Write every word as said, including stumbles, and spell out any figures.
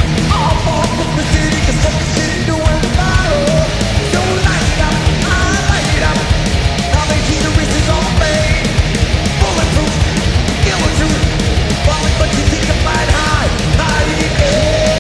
All for the city, 'cause what the city doing?